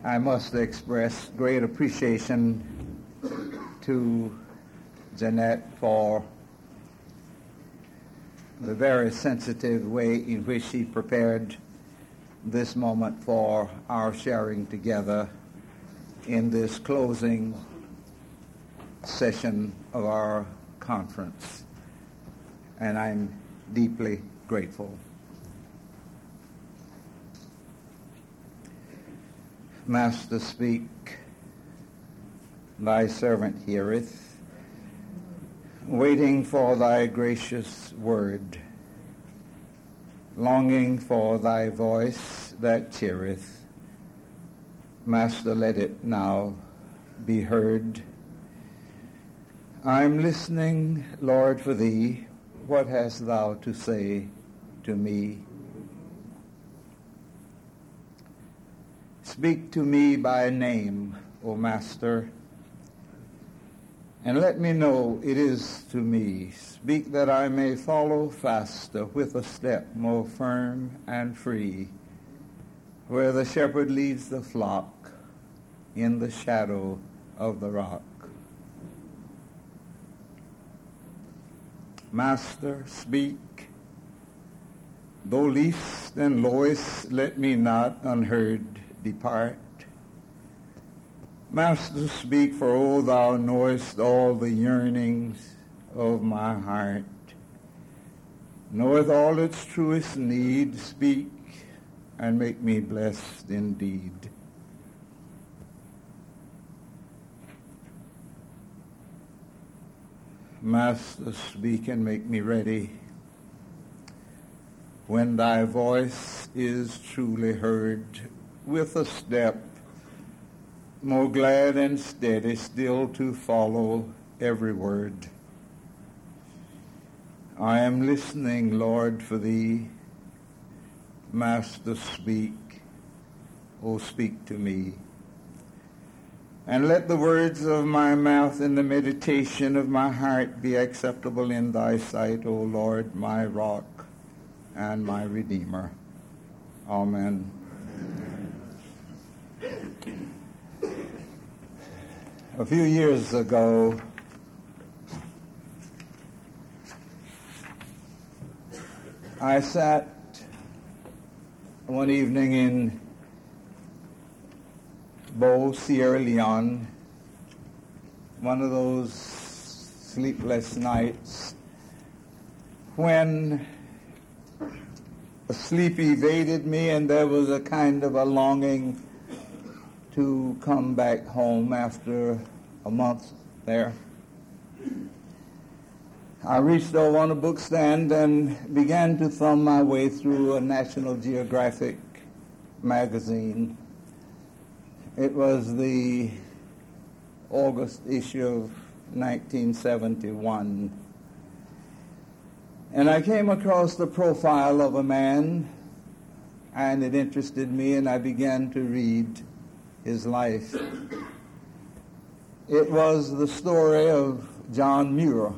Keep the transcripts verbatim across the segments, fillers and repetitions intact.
I must express great appreciation to Jeanette for the very sensitive way in which she prepared this moment for our sharing together in this closing session of our conference. And I'm deeply grateful. Master, speak, thy servant heareth, waiting for thy gracious word, longing for thy voice that cheereth. Master, let it now be heard. I'm listening, Lord, for thee. What hast thou to say to me? Speak to me by name, O Master, and let me know it is to me. Speak that I may follow faster with a step more firm and free, where the shepherd leads the flock in the shadow of the rock. Master, speak. Though least and lowest, let me not unheard depart. Master, speak, for oh, thou knowest all the yearnings of my heart, knoweth all its truest need. Speak and make me blessed indeed. Master, speak and make me ready when thy voice is truly heard, with a step more glad and steady still to follow every word. I am listening, Lord, for thee. Master, speak. Oh, speak to me. And let the words of my mouth and the meditation of my heart be acceptable in thy sight, O Lord, my rock and my redeemer. Amen. A few years ago, I sat one evening in Bo, Sierra Leone, one of those sleepless nights when sleep evaded me and there was a kind of a longing to come back home after a month there. I reached over on a bookstand and began to thumb my way through a National Geographic magazine. It was the August issue of nineteen seventy-one. And I came across the profile of a man, and it interested me, and I began to read his life. It was the story of John Muir,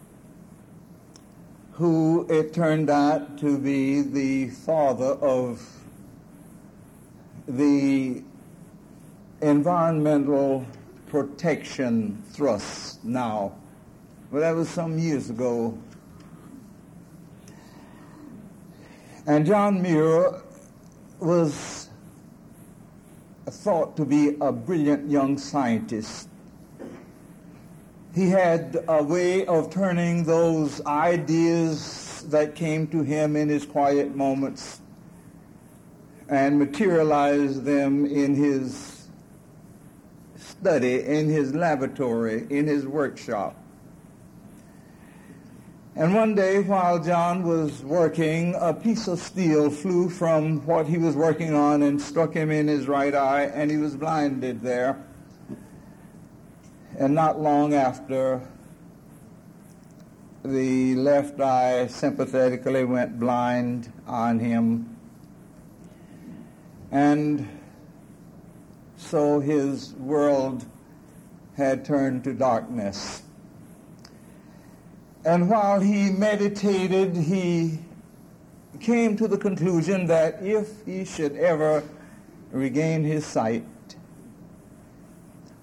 who it turned out to be the father of the environmental protection thrust now. Well, that was some years ago. And John Muir was thought to be a brilliant young scientist. He had a way of turning those ideas that came to him in his quiet moments and materialize them in his study, in his laboratory, in his workshop. And one day while John was working, a piece of steel flew from what he was working on and struck him in his right eye, and he was blinded there. And not long after, the left eye sympathetically went blind on him. And so his world had turned to darkness. And while he meditated, he came to the conclusion that if he should ever regain his sight,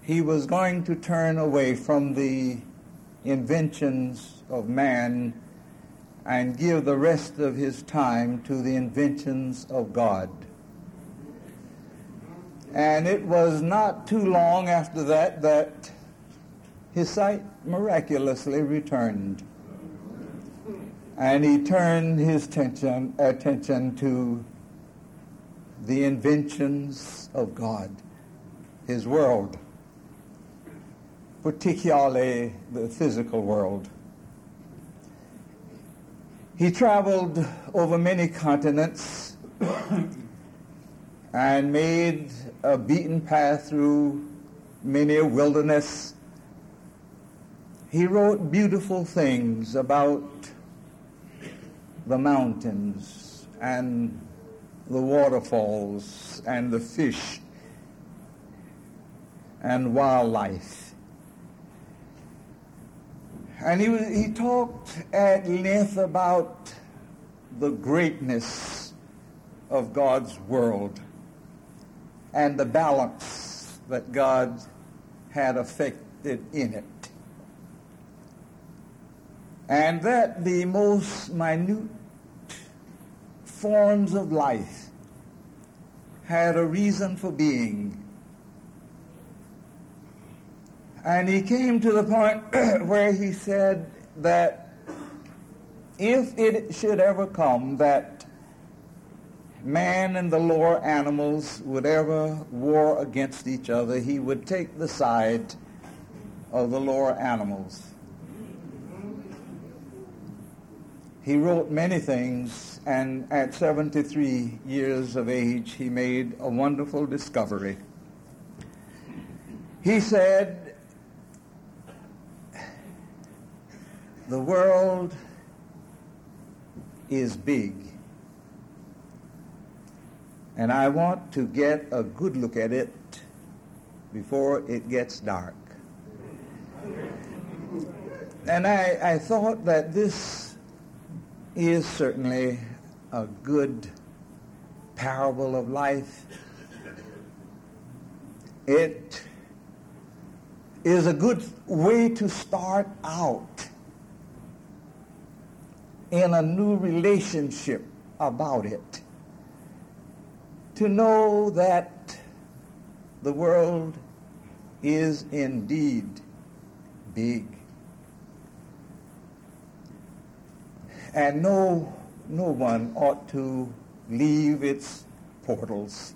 he was going to turn away from the inventions of man and give the rest of his time to the inventions of God. And it was not too long after that that his sight miraculously returned. And he turned his attention, attention to the inventions of God, his world, particularly the physical world. He traveled over many continents and made a beaten path through many a wilderness. He wrote beautiful things about the mountains and the waterfalls and the fish and wildlife. And he, was, he talked at length about the greatness of God's world and the balance that God had affected in it. And that the most minute forms of life had a reason for being. And he came to the point where he said that if it should ever come that man and the lower animals would ever war against each other, he would take the side of the lower animals. He wrote many things, and at seventy-three years of age, he made a wonderful discovery. He said, "The world is big, and I want to get a good look at it before it gets dark." And I, I thought that this is certainly a good parable of life. It is a good way to start out in a new relationship about it. To know that the world is indeed big. And no, no one ought to leave its portals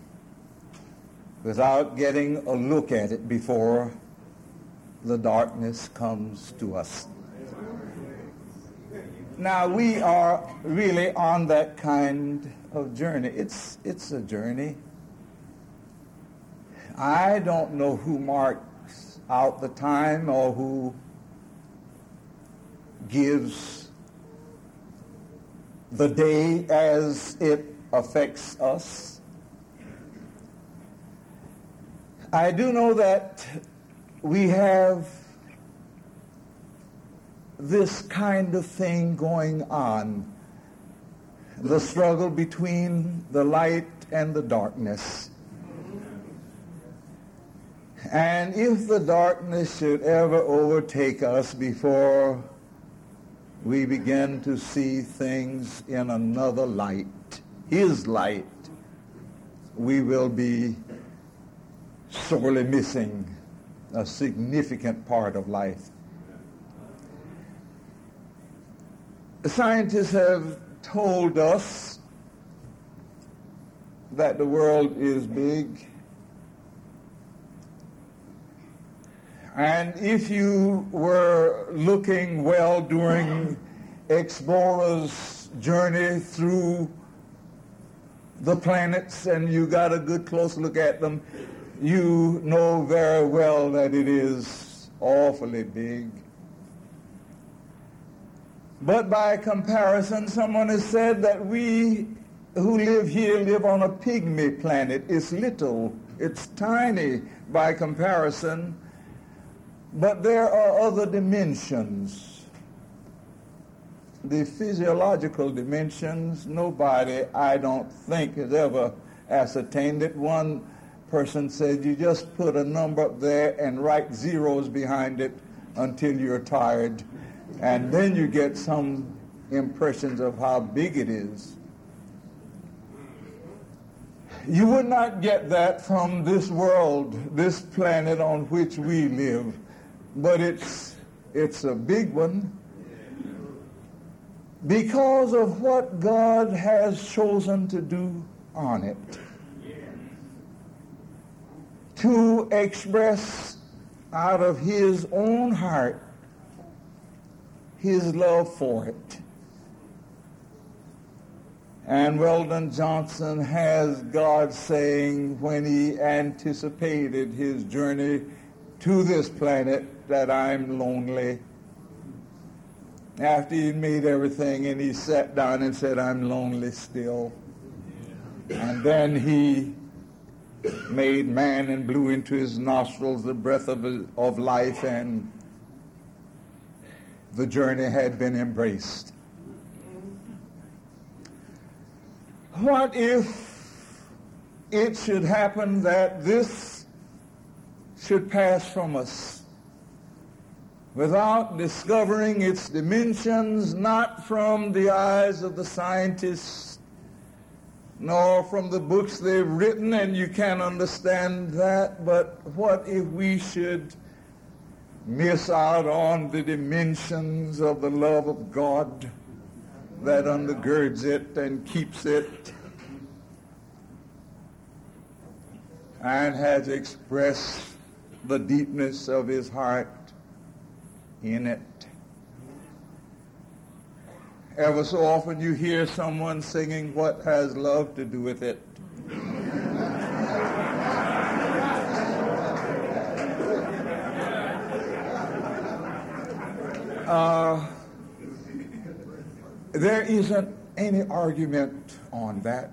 without getting a look at it before the darkness comes to us. Now, we are really on that kind of journey. It's, it's a journey. I don't know who marks out the time or who gives the day as it affects us. I do know that we have this kind of thing going on, the struggle between the light and the darkness. And if the darkness should ever overtake us before we begin to see things in another light, his light, we will be sorely missing a significant part of life. Scientists have told us that the world is big. And if you were looking well during explorers' journey through the planets and you got a good close look at them, you know very well that it is awfully big. But by comparison, someone has said that we who live here live on a pygmy planet. It's little, it's tiny by comparison. But there are other dimensions. The physiological dimensions, nobody, I don't think, has ever ascertained it. One person said, you just put a number up there and write zeros behind it until you're tired, and then you get some impressions of how big it is. You would not get that from this world, this planet on which we live, but it's it's a big one because of what God has chosen to do on it. To express out of his own heart his love for it. And Weldon Johnson has God saying when he anticipated his journey to this planet that I'm lonely. After he made everything and he sat down and said, I'm lonely still. And then he made man and blew into his nostrils the breath of, of life, and the journey had been embraced. What if it should happen that this should pass from us without discovering its dimensions, not from the eyes of the scientists, nor from the books they've written, and you can't understand that, but what if we should miss out on the dimensions of the love of God that undergirds it and keeps it and has expressed the deepness of his heart in it? Ever so often you hear someone singing, what has love to do with it? uh, there isn't any argument on that.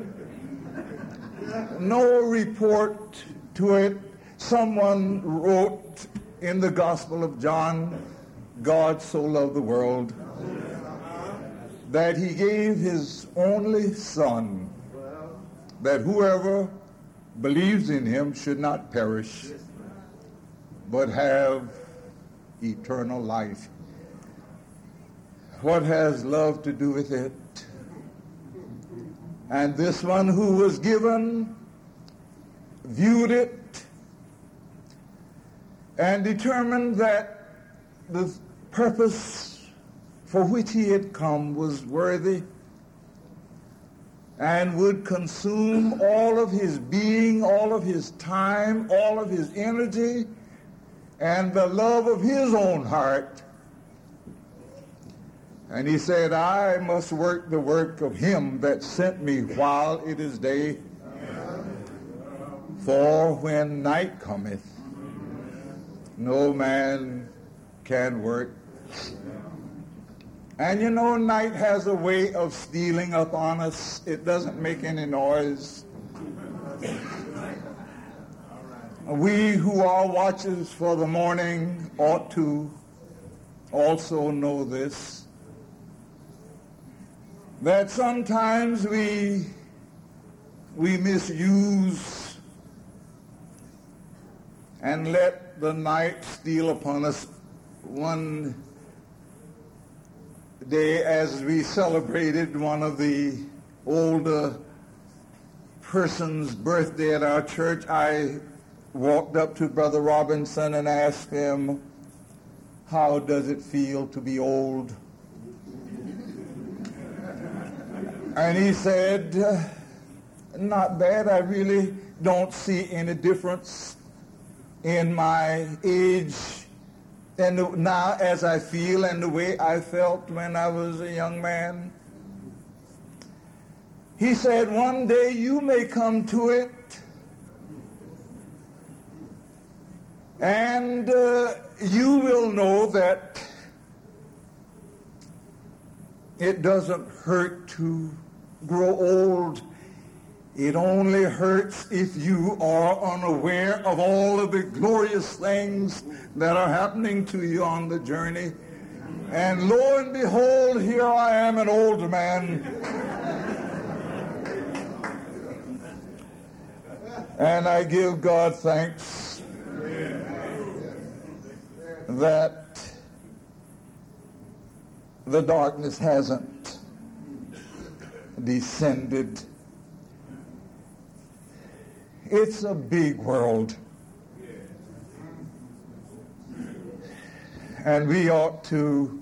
No report to it. Someone wrote in the Gospel of John, God so loved the world that he gave his only Son, that whoever believes in him should not perish, but have eternal life. What has love to do with it? And this one who was given viewed it and determined that the purpose for which he had come was worthy and would consume all of his being, all of his time, all of his energy, and the love of his own heart. And he said, I must work the work of him that sent me while it is day. For when night cometh, no man can work. And you know, night has a way of stealing up on us. It doesn't make any noise. We who are watchers for the morning ought to also know this, that sometimes we we misuse and let the night steal upon us. One day, as we celebrated one of the older person's birthday at our church, I walked up to Brother Robinson and asked him, how does it feel to be old? And he said, not bad. I really don't see any difference in my age and now as I feel and the way I felt when I was a young man. He said, one day you may come to it and uh, you will know that it doesn't hurt to grow old. It only hurts if you are unaware of all of the glorious things that are happening to you on the journey. And lo and behold, here I am, an older man. And I give God thanks that the darkness hasn't descended. It's a big world. And we ought to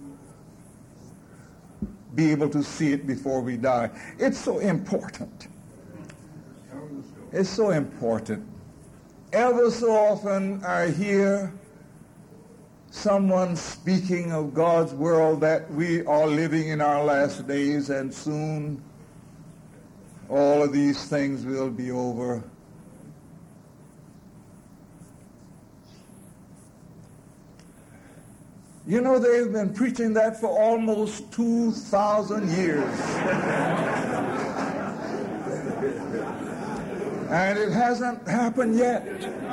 be able to see it before we die. It's so important. It's so important. Ever so often I hear someone speaking of God's world, that we are living in our last days and soon all of these things will be over. You know, they've been preaching that for almost two thousand years. And it hasn't happened yet.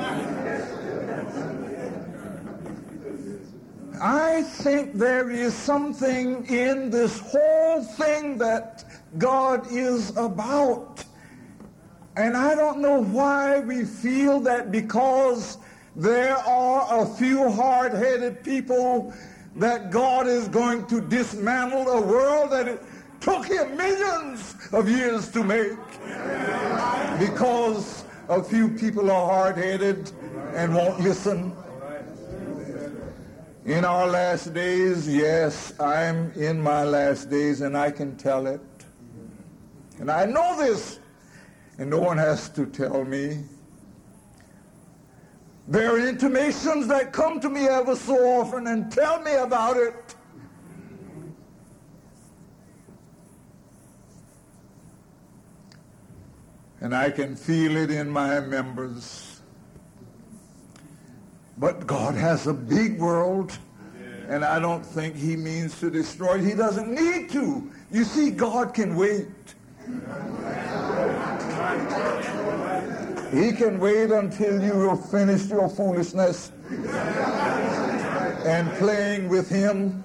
I think there is something in this whole thing that God is about. And I don't know why we feel that because there are a few hard-headed people that God is going to dismantle a world that it took him millions of years to make. Because a few people are hard-headed and won't listen. In our last days, yes, I'm in my last days and I can tell it. And I know this, and no one has to tell me. There are intimations that come to me ever so often and tell me about it. And I can feel it in my members. But God has a big world, and I don't think he means to destroy it. He doesn't need to. You see, God can wait. He can wait until you have finished your foolishness and playing with him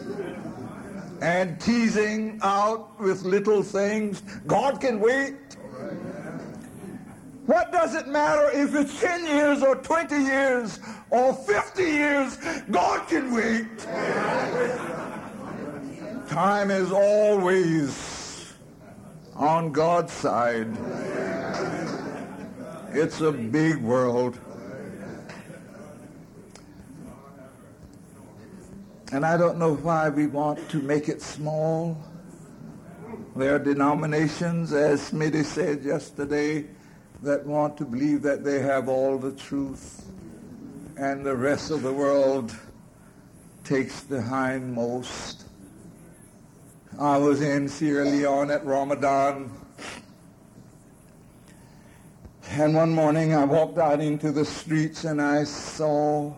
and teasing out with little things. God can wait. What does it matter if it's ten years or twenty years or fifty years? God can wait. Time is always on God's side. It's a big world. And I don't know why we want to make it small. There are denominations, as Smitty said yesterday, that want to believe that they have all the truth, and the rest of the world takes the hindmost. I was in Sierra Leone at Ramadan, and one morning I walked out into the streets and I saw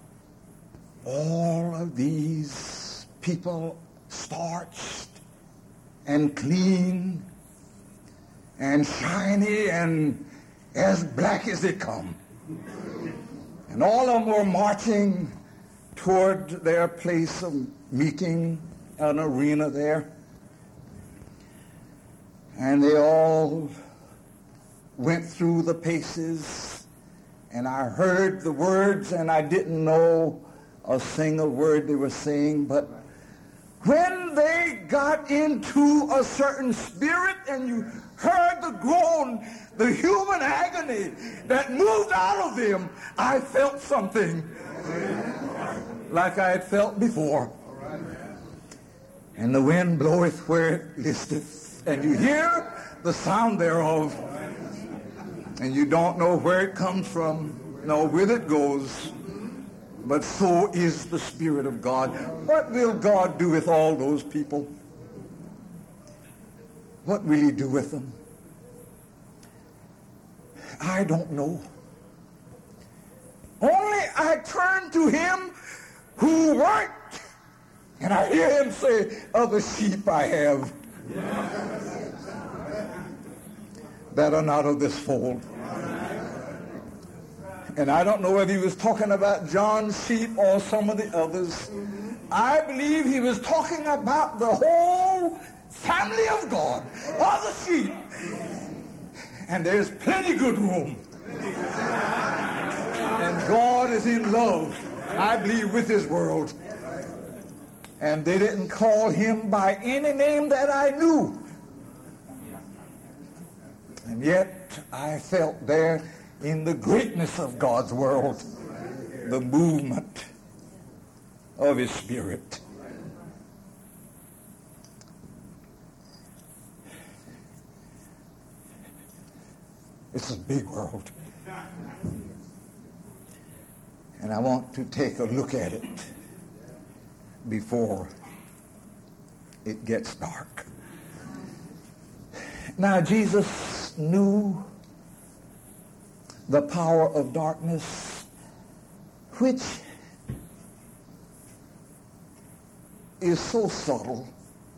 all of these people starched and clean and shiny and as black as they come. And all of them were marching toward their place of meeting, an arena there. And they all went through the paces, and I heard the words, and I didn't know a single word they were saying, but when they got into a certain spirit and you heard the groan, the human agony that moved out of them, I felt something like I had felt before. And the wind bloweth where it listeth, and you hear the sound thereof, and you don't know where it comes from, nor whither it goes. But so is the Spirit of God. What will God do with all those people? What will he do with them? I don't know. Only I turn to him who worked, and I hear him say, other sheep I have that are not of this fold. And I don't know whether he was talking about John's sheep or some of the others. I believe he was talking about the whole family of God, all the sheep. And there's plenty good room And God is in love, I believe, with his world. And they didn't call him by any name that I knew. And yet I felt there in the greatness of God's world, the movement of his Spirit. It's a big world. And I want to take a look at it before it gets dark. Now, Jesus knew the power of darkness, which is so subtle.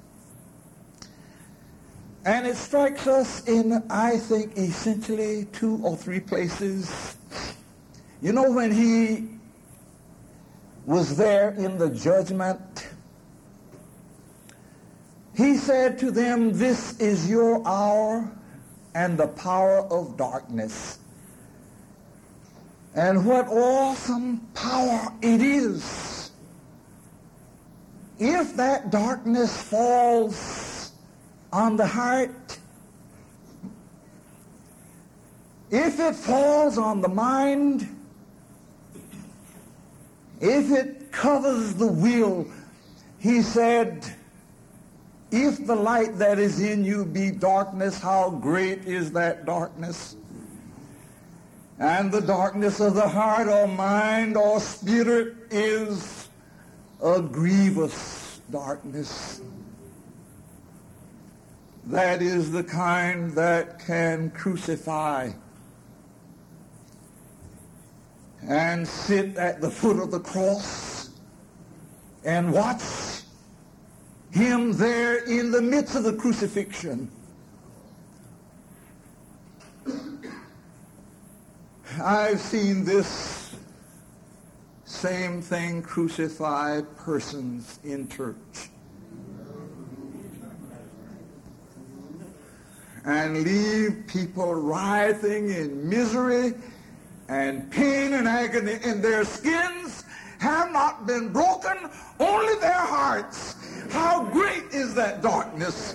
And it strikes us in, I think, essentially two or three places. You know, when he was there in the judgment, he said to them, "This is your hour and the power of darkness." And what awesome power it is. If that darkness falls on the heart, if it falls on the mind, if it covers the will, he said, if the light that is in you be darkness, how great is that darkness? And the darkness of the heart or mind or spirit is a grievous darkness. That is the kind that can crucify and sit at the foot of the cross and watch him there in the midst of the crucifixion. I've seen this same thing crucify persons in church. And leave people writhing in misery and pain and agony, and their skins have not been broken, only their hearts. How great is that darkness?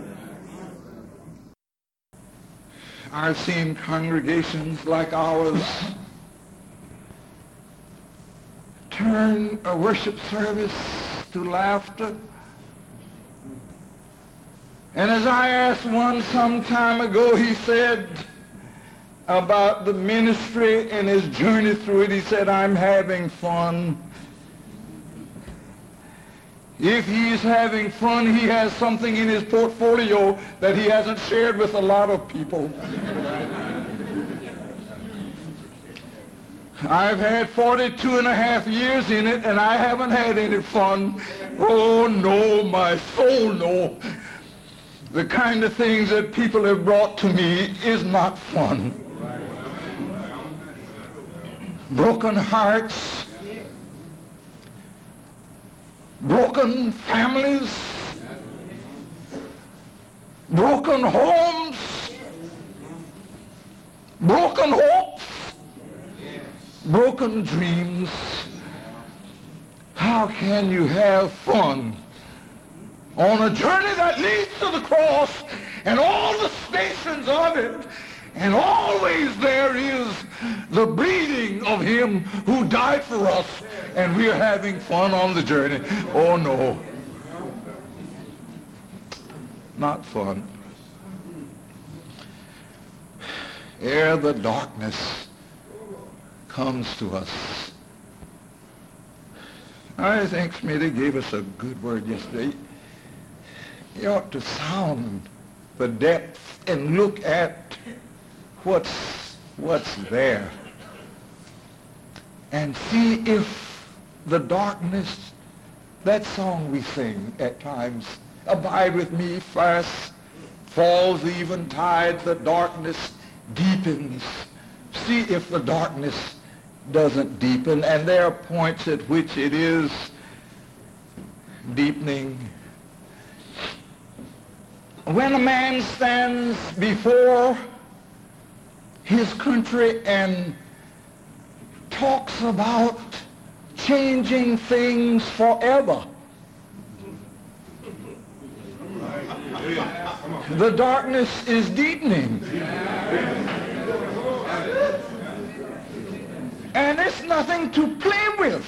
I've seen congregations like ours turn a worship service to laughter. And as I asked one some time ago, he said about the ministry and his journey through it, he said, "I'm having fun." If he's having fun, he has something in his portfolio that he hasn't shared with a lot of people. I've had forty-two and a half years in it, and I haven't had any fun. Oh, no, my soul, no. The kind of things that people have brought to me is not fun. Broken hearts, broken families, broken homes, broken hopes, broken dreams. How can you have fun on a journey that leads to the cross and all the stations of it, and always there is the bleeding of him who died for us, and we are having fun on the journey? Oh no, not fun. Ere the darkness comes to us. I think Smitty gave us a good word yesterday. You ought to sound the depth and look at what's what's there, and see if the darkness, that song we sing at times, "Abide with me fast, falls the eventide, the darkness deepens." See if the darkness doesn't deepen, and there are points at which it is deepening. When a man stands before his country and talks about changing things forever. The darkness is deepening. And it's nothing to play with.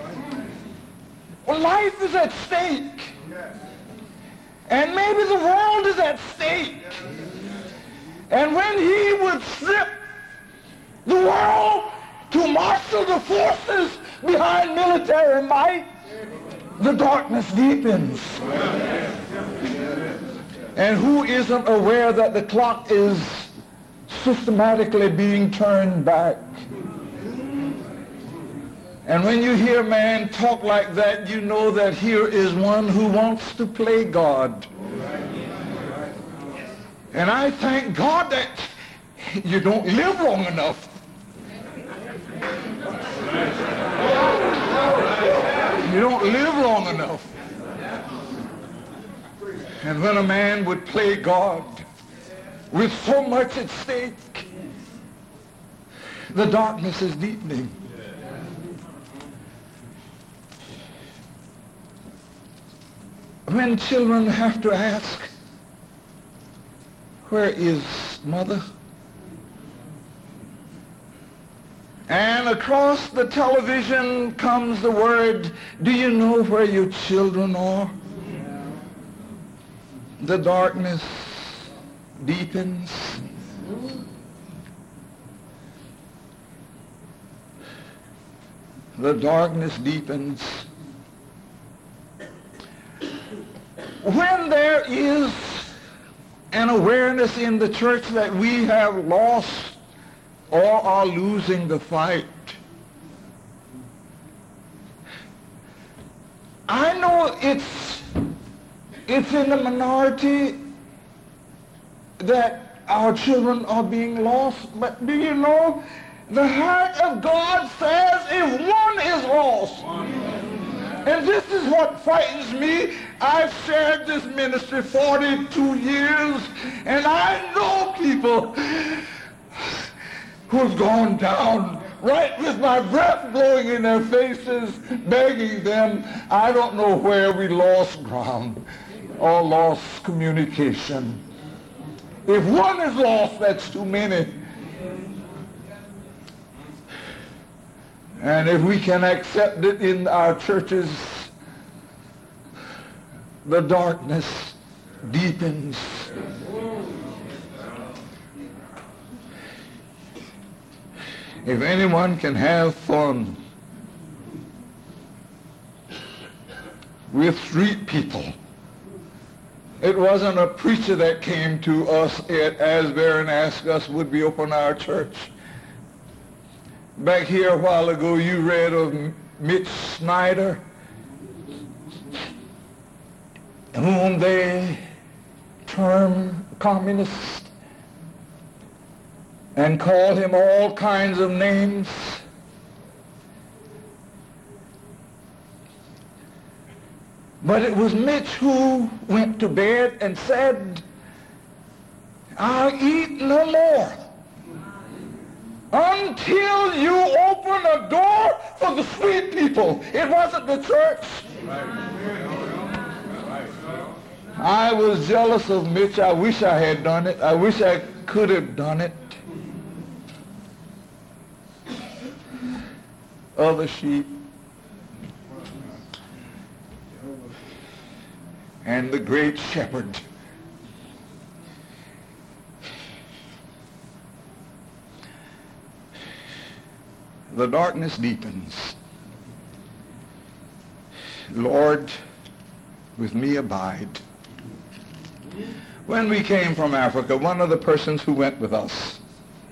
Life is at stake. And maybe the world is at stake. And when he would strip the world to marshal the forces behind military might, the darkness deepens. And who isn't aware that the clock is systematically being turned back? And when you hear man talk like that, you know that here is one who wants to play God. And I thank God that you don't live long enough. You don't live long enough. And when a man would play God with so much at stake, the darkness is deepening. When children have to ask, where is mother? And across the television comes the word, do you know where your children are? The darkness deepens. The darkness deepens. When there is an awareness in the church that we have lost or are losing the fight, I know it's it's in the minority that our children are being lost, but do you know the heart of God says if one is lost, and this is what frightens me. I've shared this ministry forty-two years, and I know people who've gone down right with my breath blowing in their faces, begging them. I don't know where we lost ground or lost communication. If one is lost, that's too many. And if we can accept it in our churches, the darkness deepens. If anyone can have fun with street people, it wasn't a preacher that came to us at Asbury and asked us would we open our church. Back here a while ago, you read of Mitch Snyder, whom they term communist and call him all kinds of names. But it was Mitch who went to bed and said, I'll eat no more until you open a door for the street people. It wasn't the church. I was jealous of Mitch. I wish I had done it. I wish I could have done it. Other sheep. And the great shepherd. The darkness deepens. Lord, with me abide. When we came from Africa, one of the persons who went with us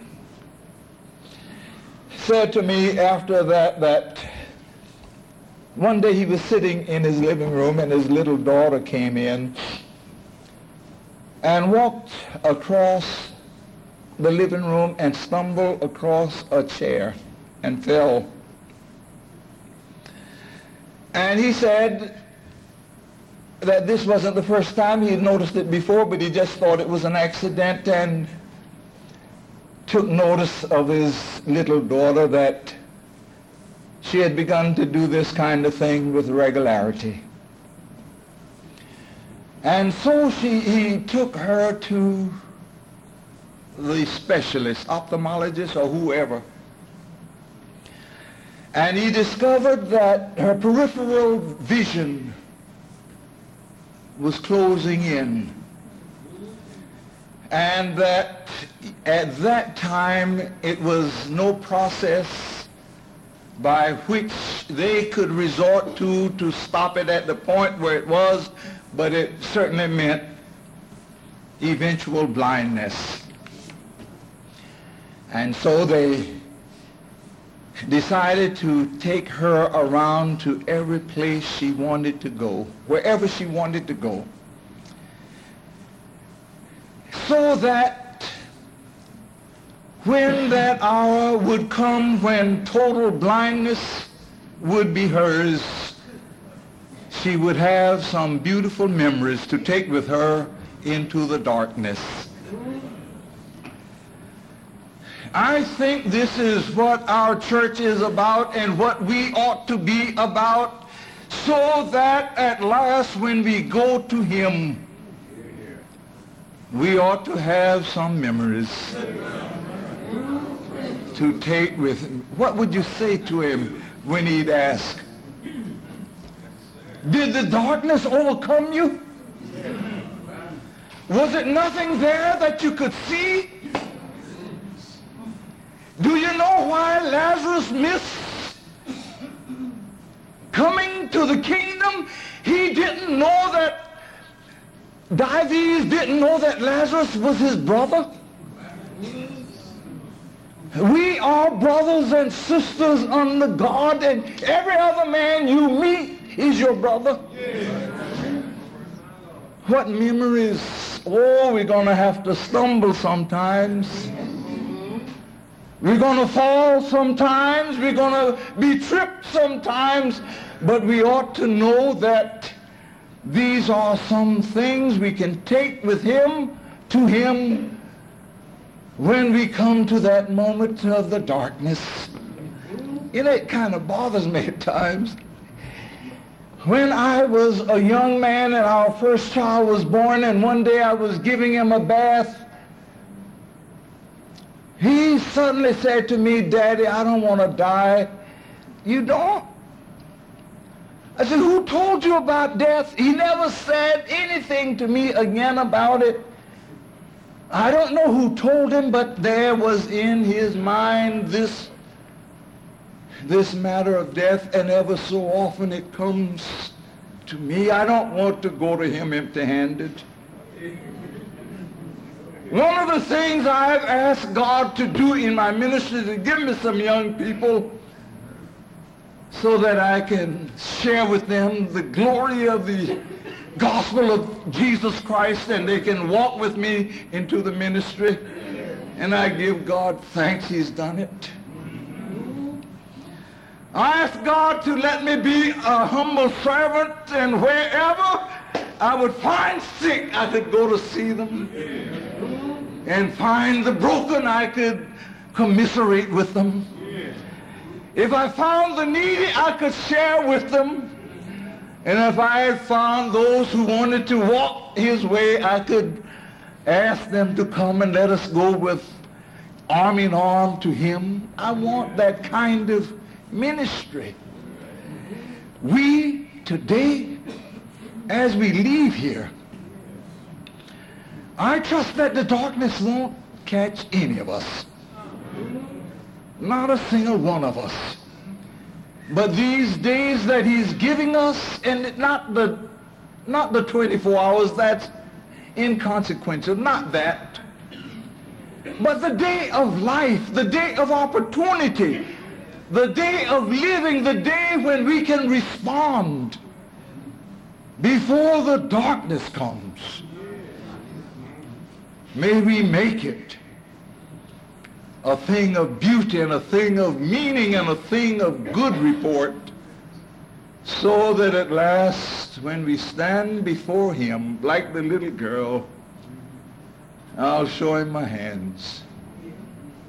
said to me after that that one day he was sitting in his living room and his little daughter came in and walked across the living room and stumbled across a chair and fell. And he said that this wasn't the first time. He had noticed it before, but he just thought it was an accident. And took notice of his little daughter that she had begun to do this kind of thing with regularity. And so she, he took her to the specialist, ophthalmologist or whoever. And he discovered that her peripheral vision was closing in. And that at that time it was no process by which they could resort to to stop it at the point where it was, but it certainly meant eventual blindness. And so they decided to take her around to every place she wanted to go, wherever she wanted to go, so that when that hour would come when total blindness would be hers, she would have some beautiful memories to take with her into the darkness. I think this is what our church is about and what we ought to be about, so that at last when we go to him, we ought to have some memories to take with him. What would you say to him when he'd ask, did the darkness overcome you? Was it nothing there that you could see? Do you know why Lazarus missed coming to the kingdom? He didn't know that, Dives didn't know that Lazarus was his brother. We are brothers and sisters under God, and every other man you meet is your brother. What memories? Oh, we're going to have to stumble sometimes. We're going to fall sometimes. We're going to be tripped sometimes. But we ought to know that these are some things we can take with him, to him, when we come to that moment of the darkness. You know, it kind of bothers me at times. When I was a young man and our first child was born, and one day I was giving him a bath, he suddenly said to me, Daddy, I don't want to die. You don't? I said, who told you about death? He never said anything to me again about it. I don't know who told him, but there was in his mind this, this matter of death, and ever so often it comes to me. I don't want to go to him empty-handed. One of the things I've asked God to do in my ministry is to give me some young people so that I can share with them the glory of the gospel of Jesus Christ, and they can walk with me into the ministry. And I give God thanks he's done it. I ask God to let me be a humble servant, and wherever I would find sick, I could go to see them. And find the broken, I could commiserate with them. If I found the needy, I could share with them. And if I had found those who wanted to walk his way, I could ask them to come and let us go with arm in arm to him. I want that kind of ministry. We today, as we leave here, I trust that the darkness won't catch any of us. Not a single one of us. But these days that he's giving us, and not the, not the twenty-four hours, that's inconsequential, not that. But the day of life, the day of opportunity, the day of living, the day when we can respond before the darkness comes. May we make it a thing of beauty and a thing of meaning and a thing of good report, so that at last when we stand before him like the little girl, I'll show him my hands.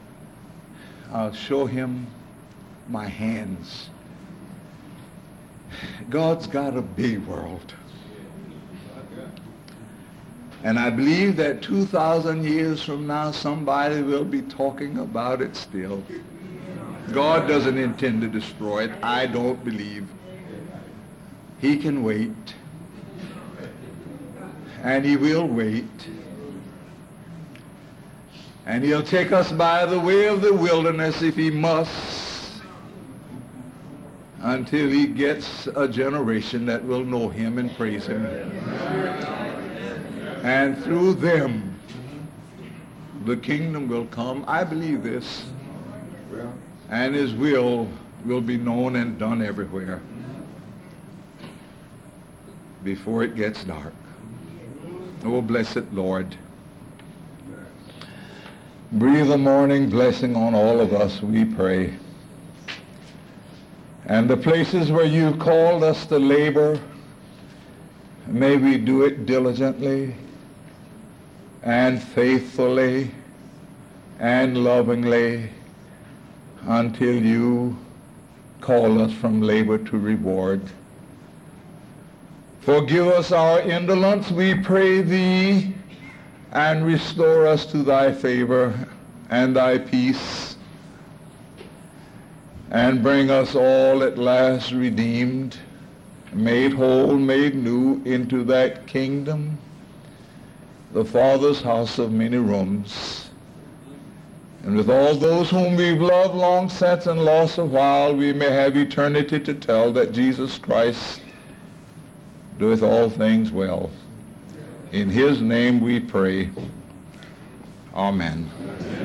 I'll show him my hands. God's got a big world. And I believe that two thousand years from now, somebody will be talking about it still. God doesn't intend to destroy it. I don't believe. He can wait. And he will wait. And he'll take us by the way of the wilderness if he must, until he gets a generation that will know him and praise him. And through them, the kingdom will come. I believe this. And his will will be known and done everywhere before it gets dark. Oh, blessed Lord. Breathe a morning blessing on all of us, we pray. And the places where you called us to labor, may we do it diligently and faithfully and lovingly until you call us from labor to reward. Forgive us our indolence, we pray thee, and restore us to thy favor and thy peace, and bring us all at last redeemed, made whole, made new into that kingdom, the Father's house of many rooms. And with all those whom we've loved long since and lost a while, we may have eternity to tell that Jesus Christ doeth all things well. In his name we pray. Amen.